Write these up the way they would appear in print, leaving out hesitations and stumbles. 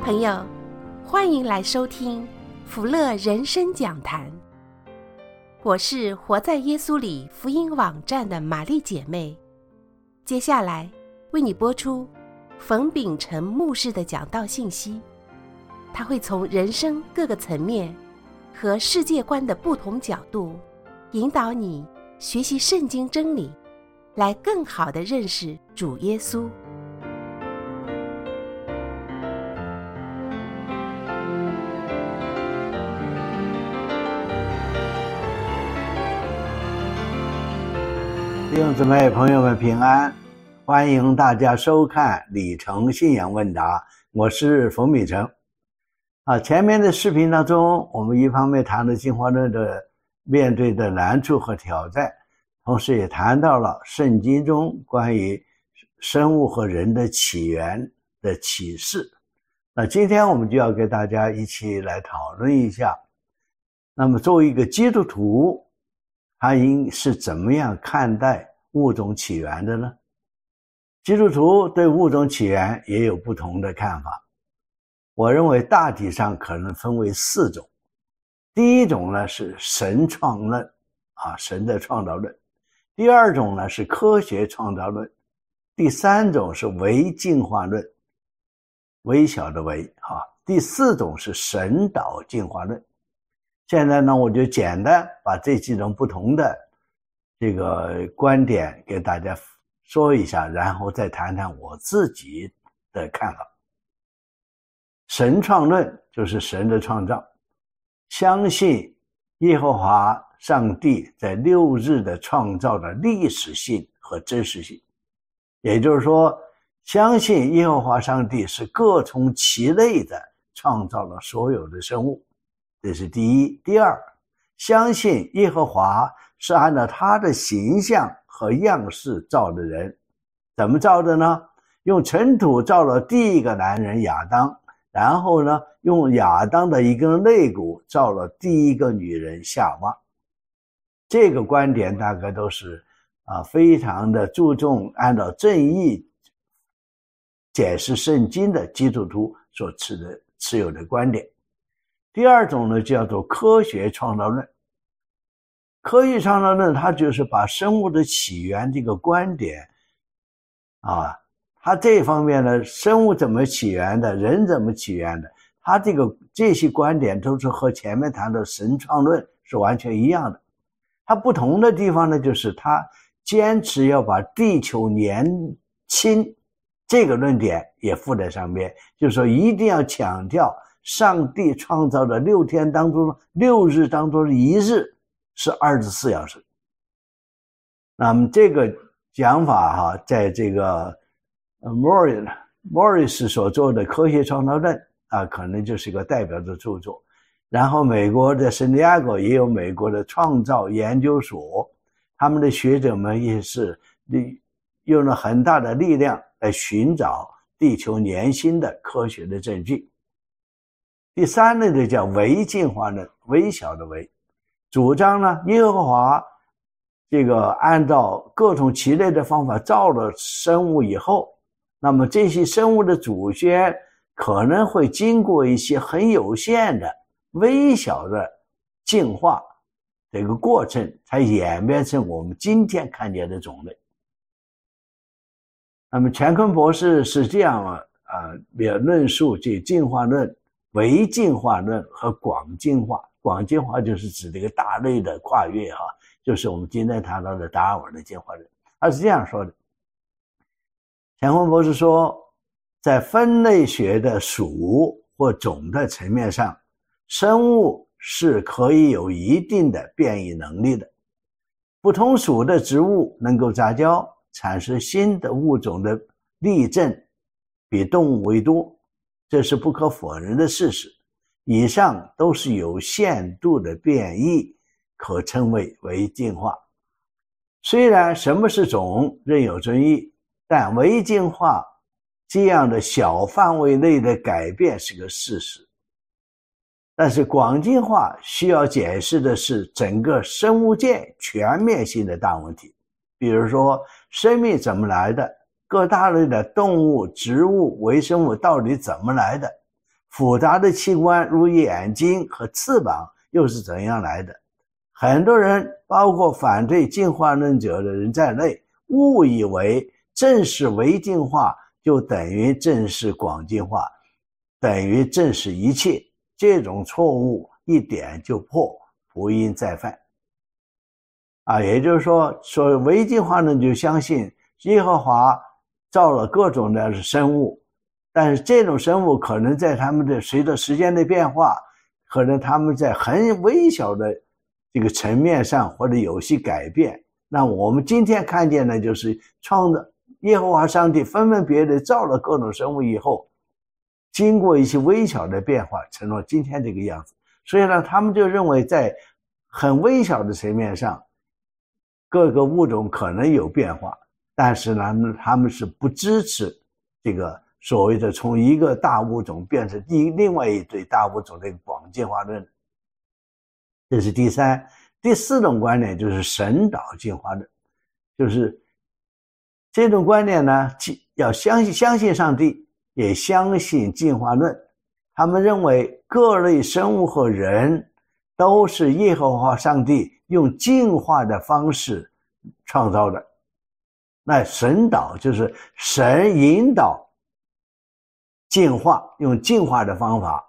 朋友，欢迎来收听福乐人生讲坛。我是活在耶稣里福音网站的玛丽姐妹，接下来为你播出冯秉成牧师的讲道信息。他会从人生各个层面和世界观的不同角度，引导你学习圣经真理，来更好地认识主耶稣。 弟兄姊妹朋友们平安，欢迎大家收看李成信仰问答，我是冯秉成。前面的视频当中，我们一方面谈了进化论的面对的难处和挑战，同时也谈到了圣经中关于生物和人的起源的启示。那今天我们就要给大家一起来讨论一下，那么作为一个基督徒，他应是怎么样看待物种起源的呢？基督徒对物种起源也有不同的看法。我认为大体上可能分为4种。第一种呢是神创论，神的创造论。第二种呢是科学创造论。第三种是微进化论，微小的微。第4种是神导进化论。现在呢，我就简单把这几种不同的这个观点给大家说一下，然后再谈谈我自己的看法。神创论就是神的创造，相信耶和华上帝在6日的创造的历史性和真实性，也就是说，相信耶和华上帝是各从其类的创造了所有的生物，这是第一。第二，相信耶和华是按照他的形象和样式造的人。怎么造的呢？用尘土造了第一个男人亚当，然后呢，用亚当的一根肋骨造了第一个女人夏娃。这个观点大概都是非常的注重按照正义解释圣经的基督徒所持有的观点。第二种呢，叫做科学创造论。科学创造论它就是把生物的起源这个观点它这方面呢，生物怎么起源的，人怎么起源的，它这些观点都是和前面谈的神创论是完全一样的。它不同的地方呢，就是它坚持要把地球年轻这个论点也附在上面，就是说一定要强调上帝创造的6天当中，6日当中的1日是24小时。那么这个讲法在这个Morris 所做的科学创造论可能就是一个代表的著作。然后美国的圣地亚哥也有美国的创造研究所，他们的学者们也是用了很大的力量来寻找地球年薪的科学的证据。第三类就叫微进化论，微小的微，主张呢耶和华按照各种其类的方法造了生物以后，那么这些生物的祖先可能会经过一些很有限的微小的进化这个过程，才演变成我们今天看见的种类。那么乾坤博士是这样论述这进化论、微进化论和广进化。广进化就是指这个大类的跨越就是我们今天谈到的达尔文的进化论。他是这样说的，乾坤博士说，在分类学的属或种的层面上，生物是可以有一定的变异能力的。不同属的植物能够杂交，产生新的物种的例证比动物为多，这是不可否认的事实。以上都是有限度的变异，可称为微进化。虽然什么是种仍有争议，但微进化这样的小范围内的改变是个事实。但是广进化需要解释的是整个生物界全面性的大问题，比如说生命怎么来的，各大类的动物、植物、微生物到底怎么来的， 复杂的器官如眼睛和翅膀又是怎样来的。很多人，包括反对进化论者的人在内，误以为正是微进化就等于正是广进化，等于正是一切。这种错误一点就破，福音再犯。也就是说，所谓微进化论就相信耶和华造了各种的生物，但是这种生物可能在他们的随着时间的变化，可能他们在很微小的这个层面上或者有些改变。那我们今天看见的就是耶和华上帝分门别类造了各种生物以后，经过一些微小的变化成了今天这个样子。所以呢，他们就认为在很微小的层面上各个物种可能有变化，但是呢，他们是不支持这个所谓的从一个大物种变成另外一对大物种的广进化论。这是第三。第四种观点就是神导进化论，就是这种观点呢，要相信上帝，也相信进化论。他们认为各类生物和人都是耶和华上帝用进化的方式创造的。那神导就是神引导进化，用进化的方法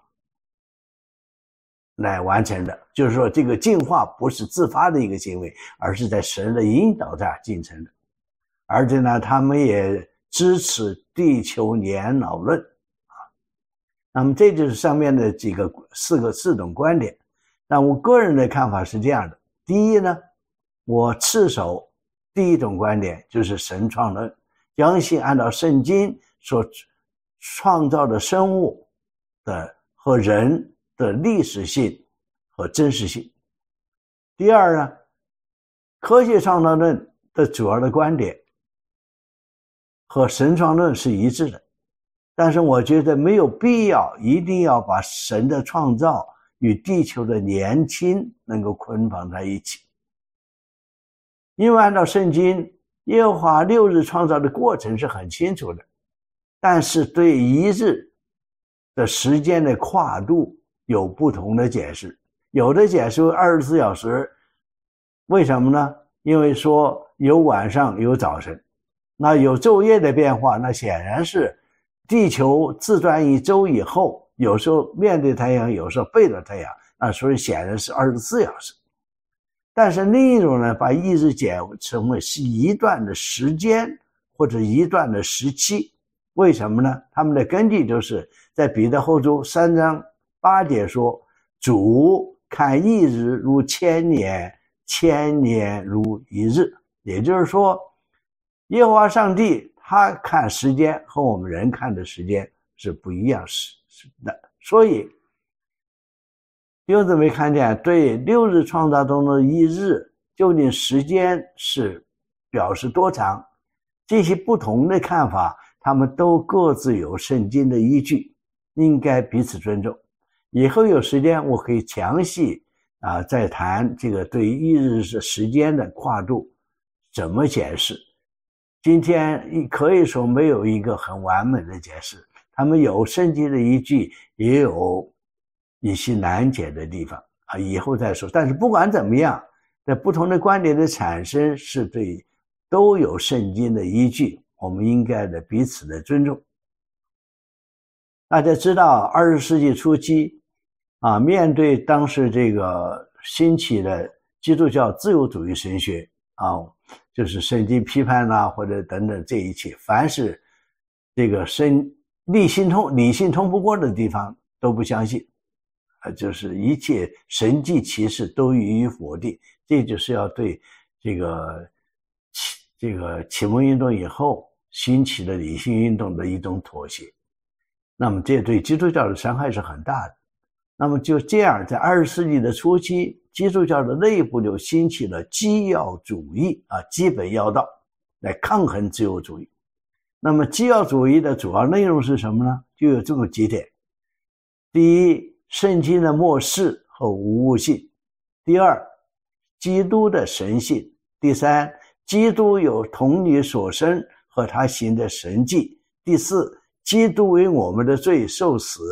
来完成的。就是说这个进化不是自发的一个行为，而是在神的引导下进程的。而且呢，他们也支持地球年老论。那么这就是上面的四种观点。那我个人的看法是这样的。第一呢，我持守第一种观点，就是神创论，相信按照圣经所创造的生物的和人的历史性和真实性。第二呢，科学创造论的主要的观点和神创论是一致的，但是我觉得没有必要一定要把神的创造与地球的年轻能够捆绑在一起。因为按照圣经，耶和华6日创造的过程是很清楚的，但是对1日的时间的跨度有不同的解释。有的解释为24小时，为什么呢？因为说有晚上有早晨，那有昼夜的变化，那显然是地球自转一周以后，有时候面对太阳，有时候背着太阳，那所以显然是24小时。但是另一种呢，把1日解成为是一段的时间或者一段的时期。为什么呢？他们的根据就是在彼得后书3章8节说，主看1日如1000年，1000年如1日。也就是说，耶和华上帝他看时间和我们人看的时间是不一样的。所以弟兄姊妹看见，对6日创造中的1日究竟时间是表示多长，这些不同的看法，他们都各自有圣经的依据，应该彼此尊重。以后有时间我可以详细再谈这个对1日时间的跨度怎么解释。今天可以说没有一个很完美的解释，他们有圣经的依据，也有一些难解的地方以后再说。但是不管怎么样，在不同的观点的产生是对都有圣经的依据，我们应该的彼此的尊重。大家知道20世纪初期面对当时这个兴起的基督教自由主义神学就是圣经批判或者等等这一切，凡是这个理性通不过的地方都不相信，就是一切神迹奇事都予以否定。这就是要对这个启蒙运动以后兴起的理性运动的一种妥协。那么这对基督教的伤害是很大的。那么就这样，在20世纪的初期，基督教的内部就兴起了基要主义基本要道来抗衡自由主义。那么基要主义的主要内容是什么呢？就有这么几点。第一，圣经的末世和无误性。第二，基督的神性。第三，基督有童女所生和他行的神迹。第四，基督为我们的罪受死，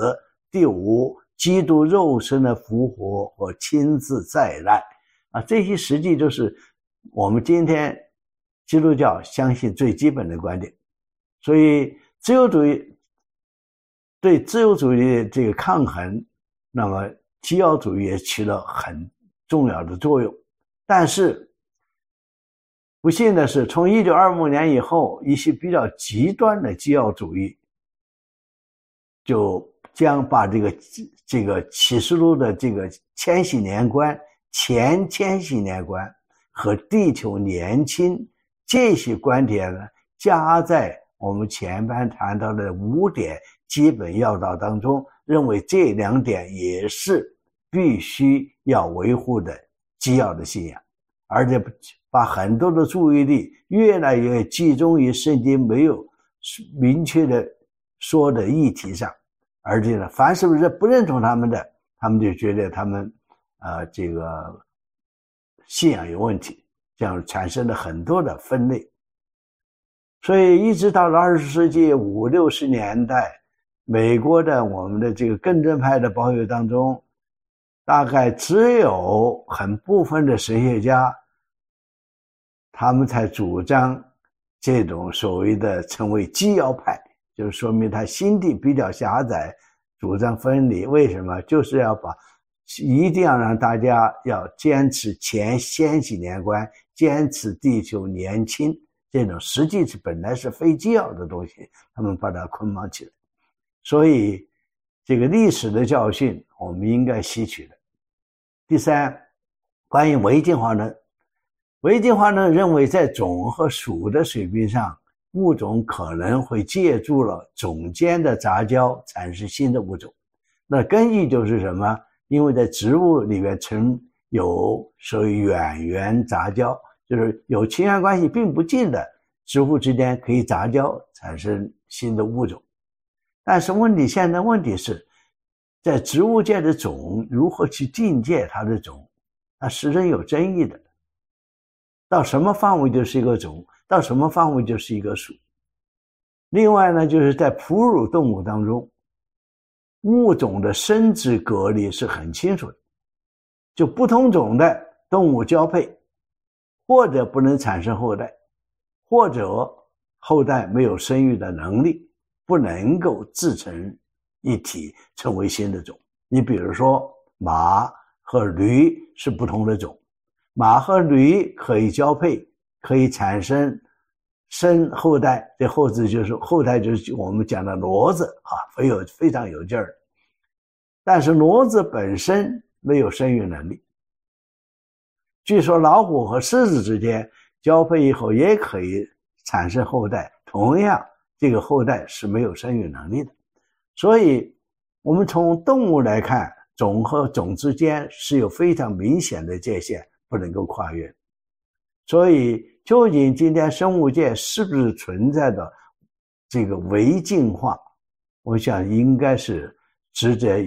第五，基督肉身的复活和亲自再来这些实际就是我们今天基督教相信最基本的观点。所以自由主义对自由主义的这个抗衡，那么基要主义也起了很重要的作用。但是不幸的是，从1925年以后，一些比较极端的基要主义就将把这个启示录的这个千禧年观、前千禧年观和地球年轻这些观点呢，加在我们前边谈到的5点基本要道当中，认为这2点也是必须要维护的基要的信仰，而且把很多的注意力越来越集中于圣经没有明确的说的议题上，而且呢，凡是不认同他们的，他们就觉得他们这个信仰有问题，这样产生了很多的分类。所以一直到了20世纪50、60年代，美国的我们的这个更正派的保守当中，大概只有很部分的神学家，他们才主张这种所谓的称为基要派，就是说明他心地比较狭窄，主张分离。为什么？就是要一定要让大家要坚持前千禧年观，坚持地球年轻，这种实际是本来是非基要的东西，他们把它捆绑起来。所以这个历史的教训我们应该吸取的。第三，关于唯进化论，唯进化论认为在种和属的水平上，物种可能会借助了种间的杂交产生新的物种。那根据就是什么？因为在植物里面有所谓远缘杂交，就是有亲缘关系并不近的植物之间可以杂交产生新的物种。但是现在问题是，在植物界的种如何去定界它的种，它始终有争议的。到什么范围就是一个种，到什么范围就是一个属。另外呢，就是在哺乳动物当中，物种的生殖隔离是很清楚的，就不同种的动物交配，或者不能产生后代，或者后代没有生育的能力，不能够自成一体成为新的种。你比如说马和驴是不同的种，马和驴可以交配，可以生后代，这后代就是我们讲的骡子非常有劲儿。但是骡子本身没有生育能力。据说老虎和狮子之间交配以后也可以产生后代，同样这个后代是没有生育能力的。所以我们从动物来看，种和种之间是有非常明显的界限，不能够跨越。所以究竟今天生物界是不是存在的这个微进化，我想应该是值得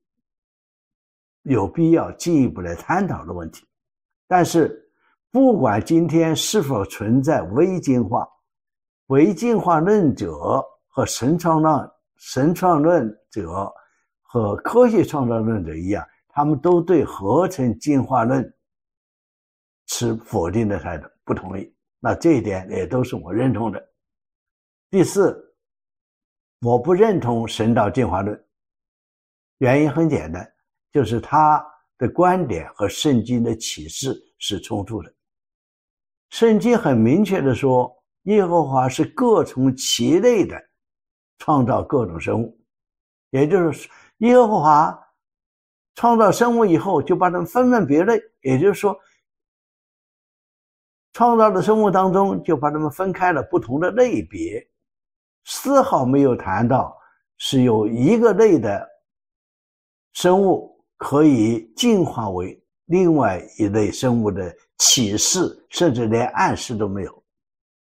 有必要进一步来探讨的问题。但是不管今天是否存在微进化，微进化论者和神创论者和科学创造论者一样，他们都对合成进化论持否定的态度，不同意。那这一点也都是我认同的。第四，我不认同神道进化论，原因很简单，就是他的观点和圣经的启示是冲突的。圣经很明确的说，耶和华是各从其类的创造各种生物，也就是耶和华创造生物以后就把它们分别类，也就是说创造的生物当中就把它们分开了不同的类别，丝毫没有谈到是有一个类的生物可以进化为另外一类生物的启示，甚至连暗示都没有。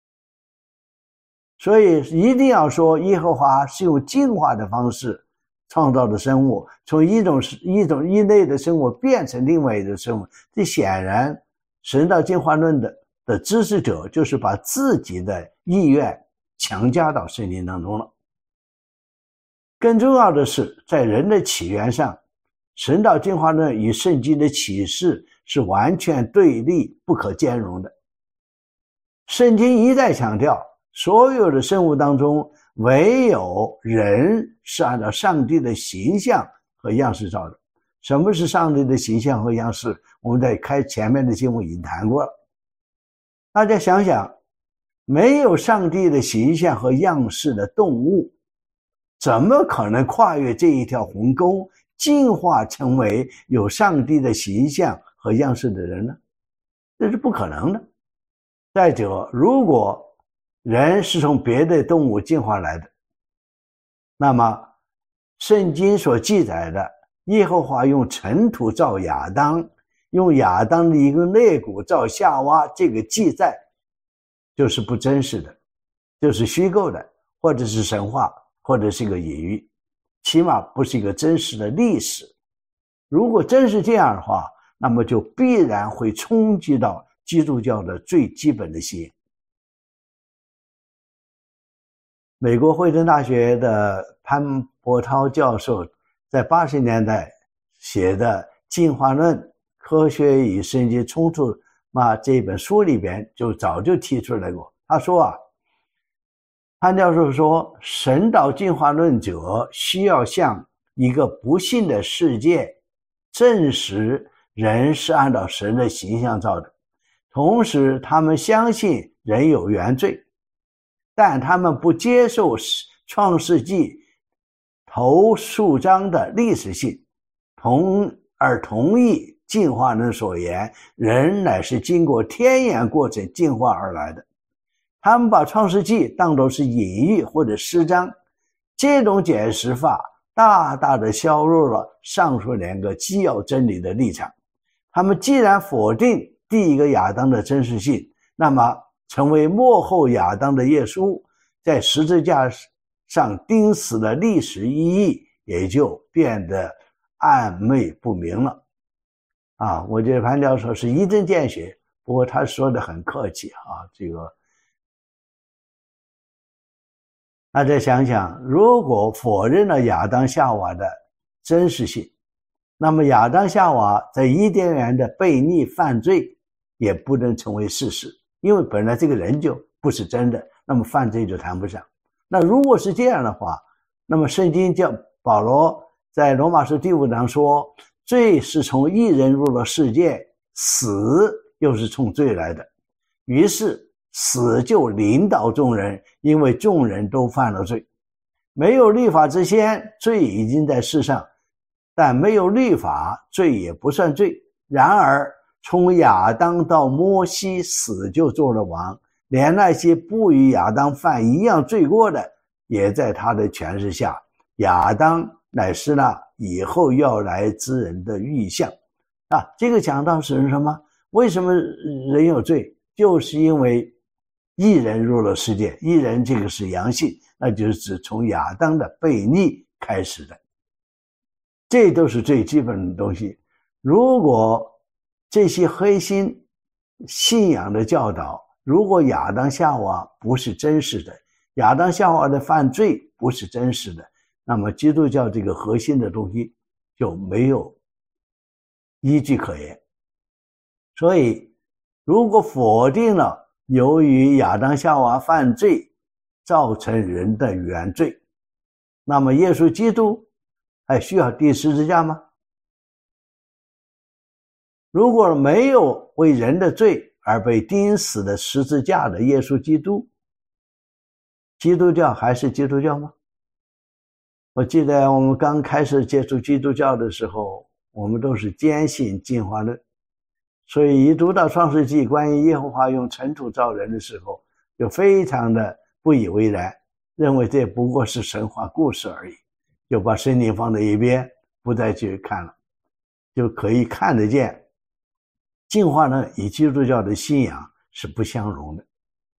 所以一定要说耶和华是用进化的方式创造的生物，从一类的生物变成另外一类生物，这显然神道进化论的支持者就是把自己的意愿强加到圣经当中了。 更重要的是，在人的起源上，神道进化论与圣经的启示是完全对立、不可兼容的。圣经一再强调，所有的生物当中，唯有人是按照上帝的形象和样式造的。什么是上帝的形象和样式？我们在前面的经文已经谈过了。大家想想，没有上帝的形象和样式的动物，怎么可能跨越这一条鸿沟，进化成为有上帝的形象和样式的人呢？这是不可能的。再者，如果人是从别的动物进化来的，那么圣经所记载的耶和华用尘土造亚当，用亚当的一个肋骨造夏娃，这个记载就是不真实的，就是虚构的，或者是神话，或者是一个隐喻，起码不是一个真实的历史。如果真是这样的话，那么就必然会冲击到基督教的最基本的信仰。美国惠顿大学的潘伯涛教授在80年代写的《进化论：科学与圣经冲突》这本书里边就早就提出来过。他说潘教授说，神道进化论者需要向一个不信的世界证实人是按照神的形象造的，同时他们相信人有原罪，但他们不接受创世纪头数章的历史性，而同意进化论所言人乃是经过天然过程进化而来的。他们把创世纪当作是隐喻或者诗章，这种解释法大大的削弱了上述两个基要真理的立场。他们既然否定第一个亚当的真实性，那么成为末后亚当的耶稣在十字架上钉死的历史意义也就变得暧昧不明了。我觉得潘教授是一针见血，不过他说的很客气大家想想，如果否认了亚当夏娃的真实性，那么亚当夏娃在伊甸园的悖逆犯罪也不能成为事实，因为本来这个人就不是真的，那么犯罪就谈不上。那如果是这样的话，那么圣经叫保罗在罗马书第5章说，罪是从一人入了世界，死又是从罪来的，于是死就临到众人，因为众人都犯了罪。没有律法之先，罪已经在世上，但没有律法，罪也不算罪。然而从亚当到摩西，死就做了王，连那些不与亚当犯一样罪过的，也在他的权势下。亚当乃是那以后要来之人的预象。这个讲到是什么？为什么人有罪？就是因为一人入了世界，一人这个是阳性，那就是指从亚当的悖逆开始的。这都是最基本的东西。如果这些核心信仰的教导，如果亚当夏娃不是真实的，亚当夏娃的犯罪不是真实的，那么基督教这个核心的东西就没有依据可言。所以如果否定了由于亚当夏娃犯罪造成人的原罪，那么耶稣基督还需要钉十字架吗？如果没有为人的罪而被钉死的十字架的耶稣基督，基督教还是基督教吗？我记得我们刚开始接触基督教的时候，我们都是坚信进化论，所以一读到创世纪关于耶和华用尘土造人的时候，就非常的不以为然，认为这不过是神话故事而已，就把圣经放在一边，不再去看了，就可以看得见进化论与基督教的信仰是不相容的。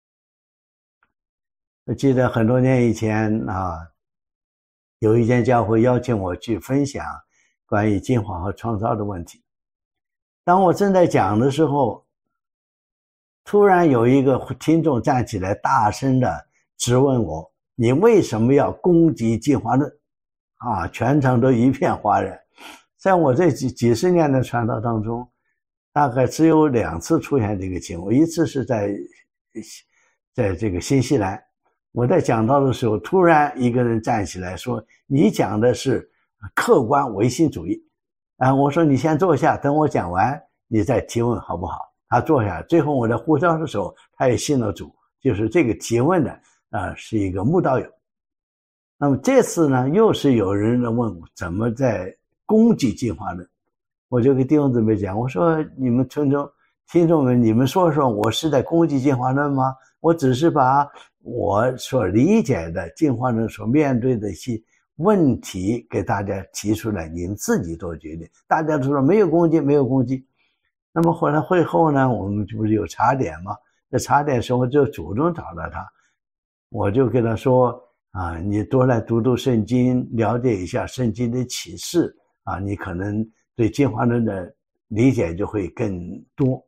我记得很多年以前有一间教会邀请我去分享关于进化和创造的问题。当我正在讲的时候，突然有一个听众站起来大声的质问我，你为什么要攻击进化论？ 全程都一片哗然。在我这几十年的传道当中，大概只有2次出现这个情况，一次是在这个新西兰，我在讲道的时候，突然一个人站起来说：“你讲的是客观唯心主义。”我说：“你先坐下，等我讲完，你再提问好不好？”他坐下，最后我在呼召的时候，他也信了主，就是这个提问的是一个慕道友。那么这次呢，又是有人来问我怎么在攻击进化论，我就给弟兄姊妹讲，我说：“你们听众们，你们说说，我是在攻击进化论吗？我只是把我所理解的进化论所面对的一些问题给大家提出来，你们自己做决定。”大家都说没有攻击，没有攻击。那么后来会后呢，我们不是有茶点吗？在茶点时候，我就主动找到他，我就跟他说：“你多来读读圣经，了解一下圣经的启示你可能对进化论的理解就会更多。”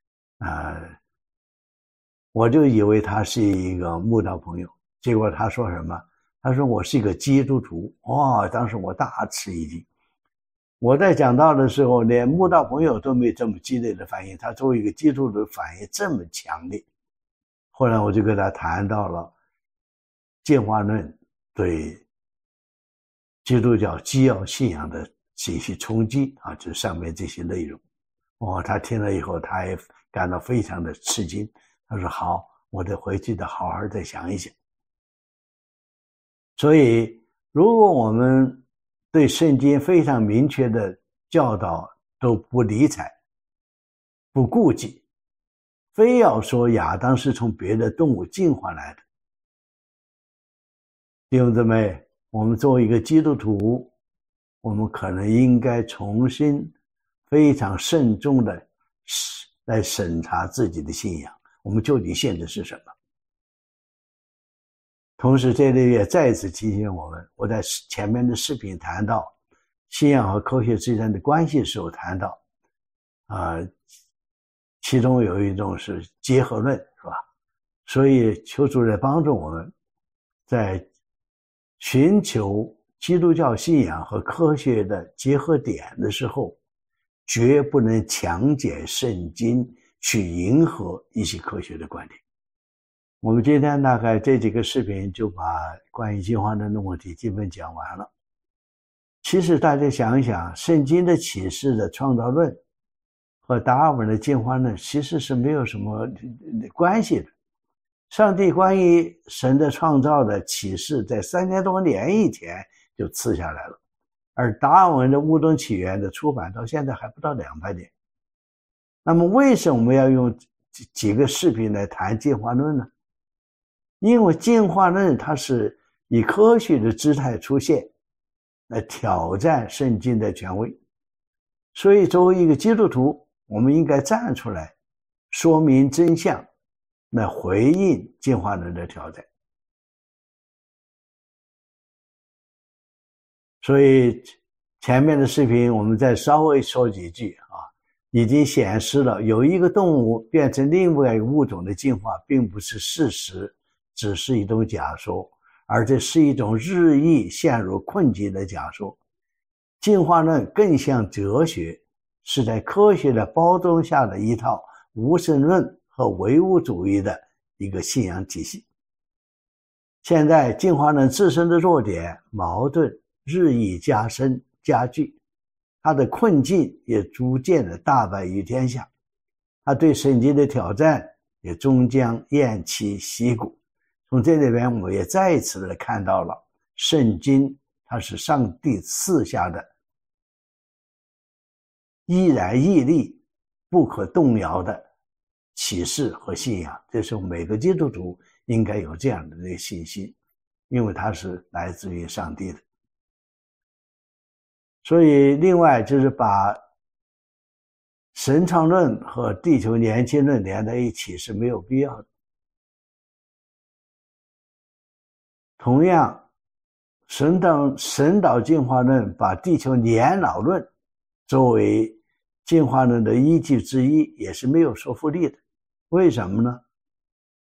我就以为他是一个慕道朋友，结果他说什么？他说我是一个基督徒。当时我大吃一惊。我在讲道的时候，连慕道朋友都没这么激烈的反应，他作为一个基督徒的反应这么强烈。后来我就跟他谈到了进化论对基督教基要信仰的这些冲击就是上面这些内容。他听了以后，他也感到非常的吃惊。他说：“好，我得回去的好好再想一想。”所以，如果我们对圣经非常明确的教导都不理睬、不顾忌，非要说亚当是从别的动物进化来的，弟兄姊妹，我们作为一个基督徒，我们可能应该重新非常慎重的来审查自己的信仰，我们究竟信的是什么。同时这里也再一次提醒我们，我在前面的视频谈到信仰和科学之间的关系的时候谈到其中有一种是结合论，是吧？所以求主来帮助我们在寻求基督教信仰和科学的结合点的时候，绝不能强解圣经去迎合一些科学的观点。我们今天大概这几个视频就把关于进化论的问题基本讲完了。其实大家想一想，圣经的启示的创造论和达尔文的进化论其实是没有什么关系的。上帝关于神的创造的启示在3000多年以前就赐下来了，而达尔文的物种起源的出版到现在还不到200年。那么为什么我们要用几个视频来谈进化论呢？因为进化论它是以科学的姿态出现，来挑战圣经的权威。所以作为一个基督徒，我们应该站出来说明真相，来回应进化论的挑战。所以前面的视频我们再稍微说几句已经显示了有一个动物变成另外一个物种的进化并不是事实，只是一种假说，而这是一种日益陷入困境的假说。进化论更像哲学，是在科学的包装下的一套无神论和唯物主义的一个信仰体系。现在进化论自身的弱点矛盾日益加深加剧，它的困境也逐渐的大败于天下，它对圣经的挑战也终将偃旗息鼓。从这里边我们也再一次的看到了圣经它是上帝赐下的依然屹立不可动摇的启示和信仰，这是每个基督徒应该有这样的一个信心，因为它是来自于上帝的。所以另外就是把神创论和地球年轻论连在一起是没有必要的。同样，神导进化论把地球年老论作为进化论的依据之一也是没有说服力的。为什么呢？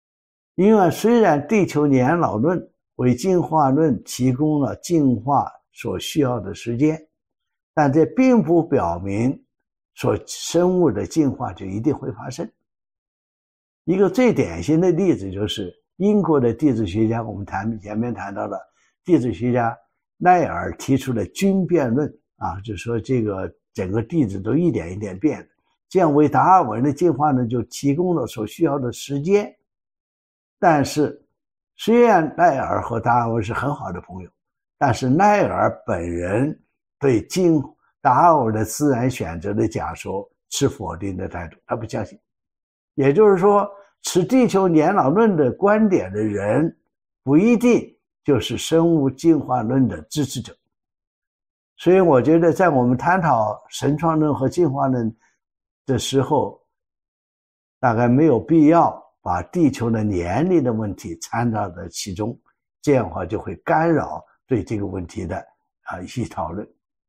因为虽然地球年老论为进化论提供了进化所需要的时间，但这并不表明生物的进化就一定会发生。一个最典型的例子就是英国的地质学家，我们前面谈到了地质学家奈尔提出的均变论就说这个整个地质都一点一点变的，这样为达尔文的进化呢就提供了所需要的时间。但是虽然奈尔和达尔文是很好的朋友，但是奈尔本人对达尔文的自然选择的假说持否定的态度，他不相信。也就是说，持地球年老论的观点的人不一定就是生物进化论的支持者。所以我觉得在我们探讨神创论和进化论的时候，大概没有必要把地球的年龄的问题掺杂在其中，这样的话就会干扰对这个问题的一些讨论。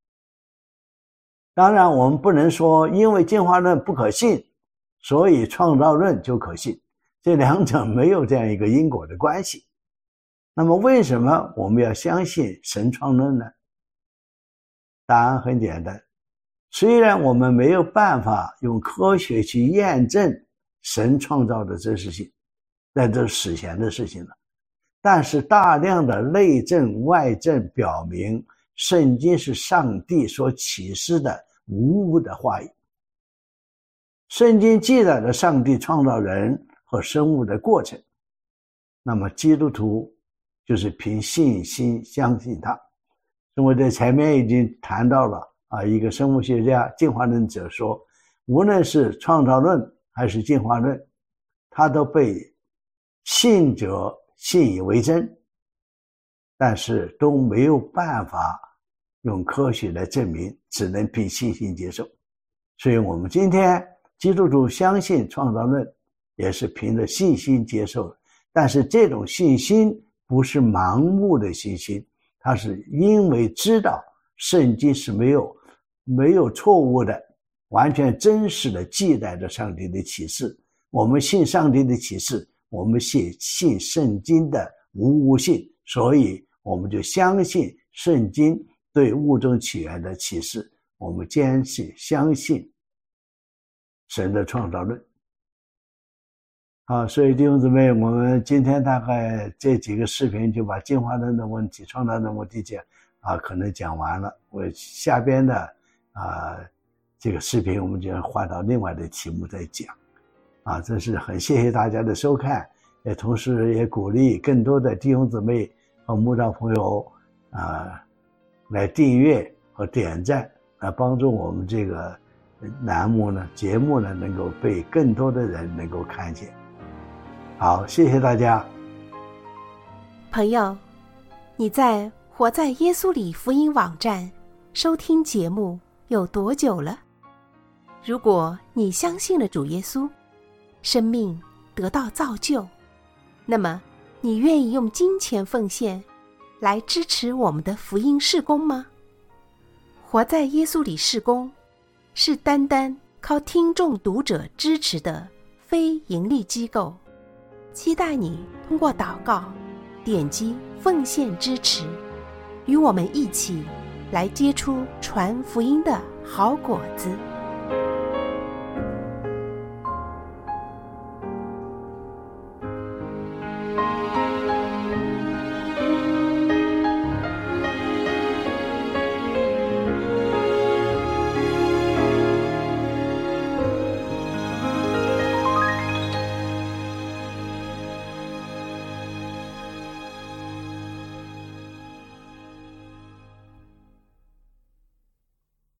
当然我们不能说因为进化论不可信，所以创造论就可信，这两者没有这样一个因果的关系。那么为什么我们要相信神创论呢？答案很简单，虽然我们没有办法用科学去验证神创造的真实性，那这是史前的事情了，但是大量的内证外证表明圣经是上帝所启示的无误的话语。圣经记载了上帝创造人和生物的过程，那么基督徒就是凭信心相信他。我在前面已经谈到了一个生物学家进化论者说，无论是创造论还是进化论，他都被信者信以为真，但是都没有办法用科学来证明，只能凭信心接受。所以我们今天基督徒相信创造论也是凭着信心接受的，但是这种信心不是盲目的信心，它是因为知道圣经是没有错误的，完全真实的记载着上帝的启示。我们信上帝的启示，我们信圣经的无误性，所以我们就相信圣经对物种起源的启示，我们坚信相信神的创造论。好，所以弟兄姊妹，我们今天大概这几个视频就把进化论的问题、创造论的问题可能讲完了。我下边的这个视频我们就换到另外的题目再讲。真是很谢谢大家的收看，也同时也鼓励更多的弟兄姊妹和慕道朋友来订阅和点赞，来帮助我们这个节目呢能够被更多的人能够看见。好，谢谢大家。 朋友，你在活在耶稣里福音网站收听节目有多久了？如果你相信了主耶稣，生命得到造就，那么你愿意用金钱奉献来支持我们的福音事工吗？活在耶稣里事工是单单靠听众读者支持的非盈利机构，期待你通过祷告点击奉献支持，与我们一起来结出传福音的好果子。